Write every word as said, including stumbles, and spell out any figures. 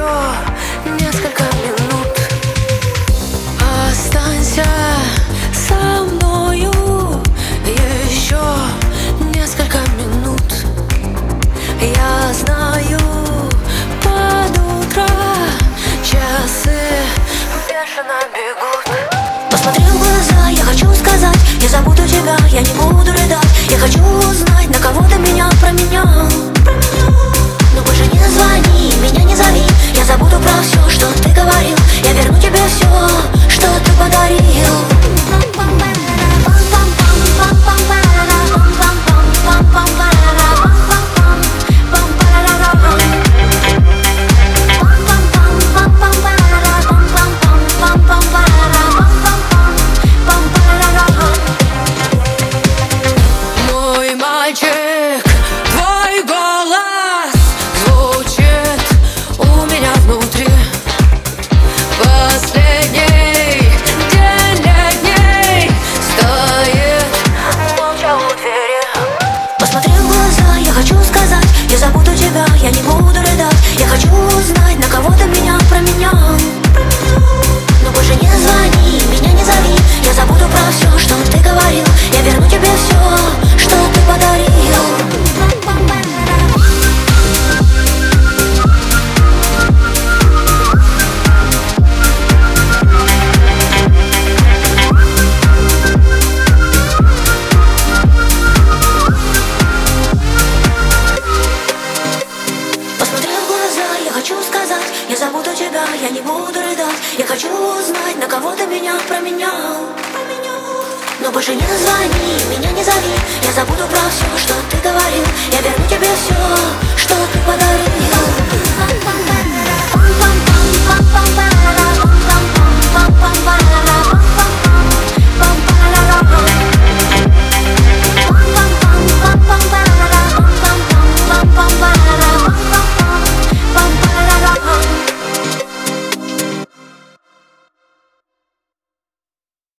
еще несколько минут. Останься со мною еще несколько минут. Я знаю, под утро часы бешено бегут. Посмотри в глаза, я хочу сказать: я забуду тебя, я не буду рыдать. Я хочу узнать, на кого ты меня променял. Но больше не звони, меня не зови. Я забуду про все, что ты говорил. Я верну тебе все, что ты подарил. Мой мальчик, твой голос звучит у меня внутри. Последний день летний стоит молча у двери. Посмотри в глаза, я хочу сказать: я забуду тебя, я не буду рыдать. Я хочу узнать, на кого ты меня променял. Но больше не звони, меня не зови. Я забуду про все, что ты говорил. Я верну тебе все, что ты подарил. Посмотри в глаза, я хочу сказать: я забуду тебя, я не буду рыдать. Я хочу узнать, на кого ты меня променял. Но больше не звони, меня не зови. Я забуду про все, что ты говорил. Я верну тебе все, что ты подарил.